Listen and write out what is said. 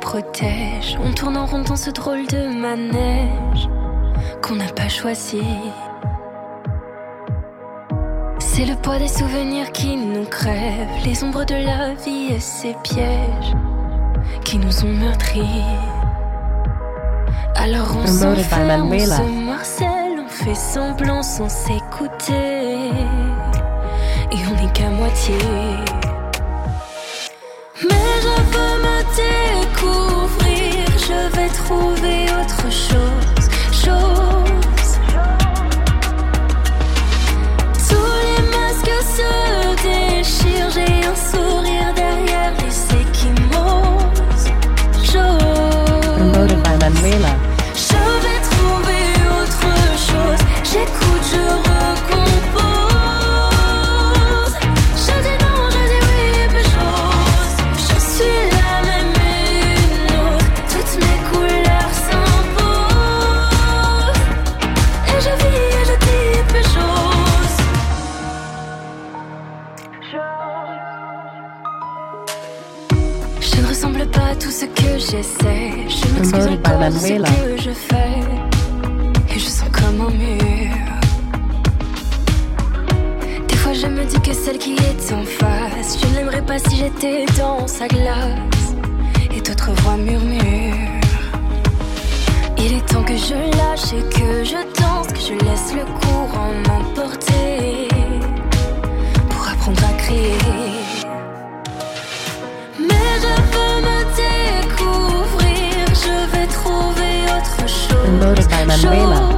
protège. On tourne en rond dans ce drôle de manège qu'on n'a pas choisi. C'est le poids des souvenirs qui nous crèvent, les ombres de la vie et ses pièges qui nous ont meurtris. Alors on s'enferme, on se marcelle, on fait semblant sans s'écouter, et on n'est qu'à moitié. Mais je veux me découvrir, je vais trouver autre chose, Tous les masques se déchirent, j'ai un sourire derrière les échymoses. Promoted by Manuela. Je vais trouver autre chose, j'écoute, je recompose. Je dis non, je dis oui, peu chose. Je suis la même et une autre, toutes mes couleurs s'imposent. Et je vis et je dis peu chose. Je ne ressemble pas à tout ce que j'essaie. Je m'excuse encore de ce que je fais. Et je sens comme un mur. Des fois je me dis que celle qui est en face, je ne l'aimerais pas si j'étais dans sa glace. Et d'autres voix murmurent. Il est temps que je lâche et que je danse, que je laisse le courant m'emporter pour apprendre à crier. Mais je veux me découvrir, je vais trouver autre chose. Promoted by Manuela.